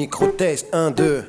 Micro-test, 1, 2.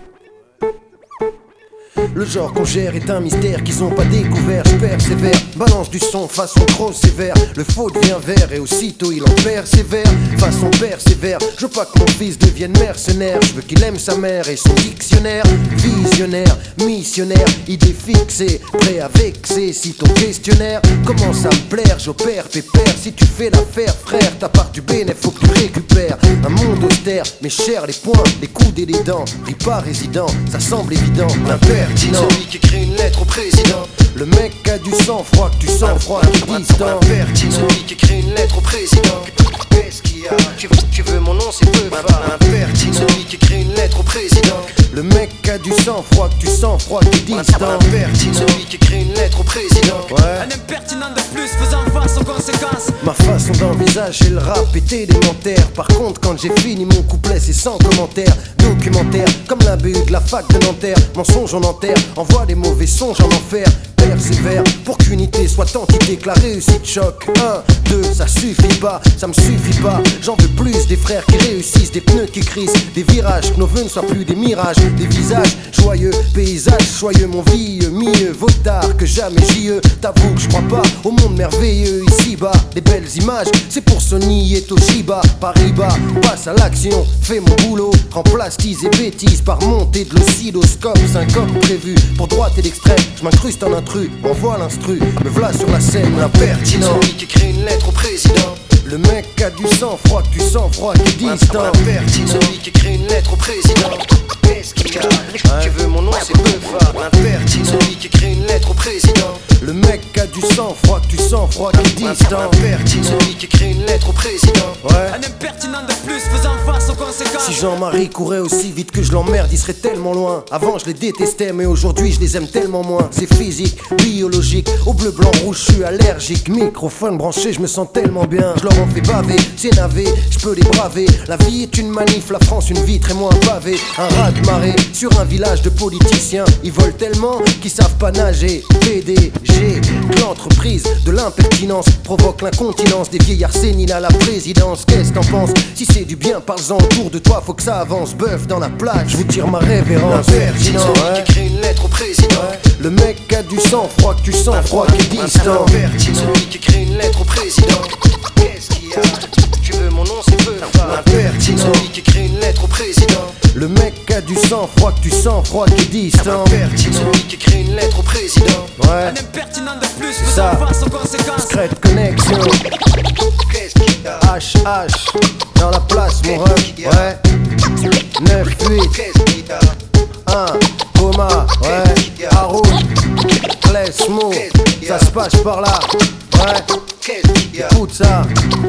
Le genre qu'on gère est un mystère qu'ils ont pas découvert. Je persévère, balance du son façon trop sévère. Le faux devient vert et aussitôt il en persévère. Façon persévère, je veux pas que mon fils devienne mercenaire. Je veux qu'il aime sa mère et son dictionnaire. Visionnaire, missionnaire, idée fixée, prêt à vexer. Si ton questionnaire commence à me plaire, j'opère pépère. Si tu fais l'affaire frère, ta part du bénéf faut que tu récupères. Un monde austère, mais cher les poings, les coudes et les dents. Ris pas résident, ça semble évident. L'impertinent, celui qui écrit une lettre au président. Le mec a du sang-froid, que tu sens froid, qui est distant. L'impertinent, celui qui écrit une lettre au président. Qu'est-ce qu'il y a? Tu veux mon nom, c'est peu phare. L'impertinent, celui qui écrit une lettre au président. Le mec a du sang-froid, que tu sens froid, qui est distant. L'impertinent, celui qui écrit une lettre au président. Un impertinent de plus faisant face aux conséquences. Ma façon d'envisager le rap est élémentaire. Par contre quand j'ai fini mon couplet c'est sans commentaire. Documentaire comme la BU de la fac de Nanterre. Mensonge en enterre, envoie les mauvais songes en enfer. Persévère pour qu'unité soit entité, que la réussite choque. 1, 2, ça suffit pas, ça me suffit pas. J'en veux plus des frères qui réussissent, des pneus qui crissent, des virages, que nos vœux ne soient plus des mirages. Des visages joyeux, paysages soyeux, mon vieux, mieux vaut tard que jamais j'y t'avoue que je crois pas au monde merveilleux ici-bas. Des belles images, c'est pour Sony et Toshiba. Paris-Bas, passe à l'action, fais mon boulot. Remplace tease et bêtises par montée de l'oscilloscope. Syncope prévu pour droite et l'extrême. Je m'incruste en intrus, envoie l'instru. Me v'là sur la scène, l'impertinent, celui qui écrit une lettre au président. Le mec a du sang-froid, que tu sens froid, qui est distant. L'impertinent, celui qui écrit une lettre au président. Qu'est-ce qu'il y a? Tu veux mon nom, c'est peu phare. L'impertinent, celui qui écrit une lettre au président. Le mec a du sang-froid, que tu sens froid, qui est distant. L'impertinent, celui qui écrit une lettre au président. Un impertinent de plus faisant face aux conséquences. Si Jean-Marie courait aussi vite que je l'emmerde, il serait tellement loin. Avant je les détestais, mais aujourd'hui je les aime tellement moins. C'est physique, biologique, au bleu, blanc, rouge, je suis allergique. Microphone branché, je me sens tellement bien. Je leur en fais baver, c'est navé, je peux les braver. La vie est une manif, la France une vitre et moi un pavé. Un raz de marée sur un village de politiciens. Ils volent tellement qu'ils savent pas nager. PDG, que l'entreprise de l'impertinence provoque l'incontinence des vieillards séniles à la présidence. Qu'est-ce t'en penses? Si c'est du bien, parle-en autour de toi, faut que ça avance. Bœuf dans la plaque, je vous tire ma révérence. L'impertinent, celui qui écrit une lettre au président. Le mec a du sang-froid, que tu sens froid, qui est distant. L'impertinent, celui qui écrit une lettre au président. Qu'est-ce qu'il y a? Tu veux mon nom, c'est peu phare. L'impertinent, celui qui écrit une lettre au président. Le mec a du sang-froid, que tu sens froid, qui est distant. L'impertinent, celui qui écrit une lettre au président. Un impertinent de plus faisant face aux conséquences. Secret connexion. Qu'est-ce qu'il y a? HH dans la place, mon ref. 9-8. Qu'est-ce qu'il y a? 1 coma, Haroun, Klesmo, ça se passe par là, écoute ça.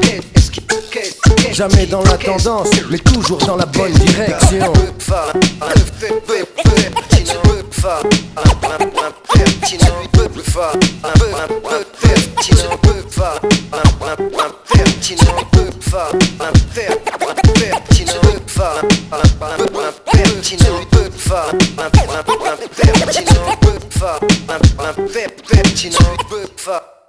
Jamais dans la tendance, mais toujours dans la bonne direction. Pertinent,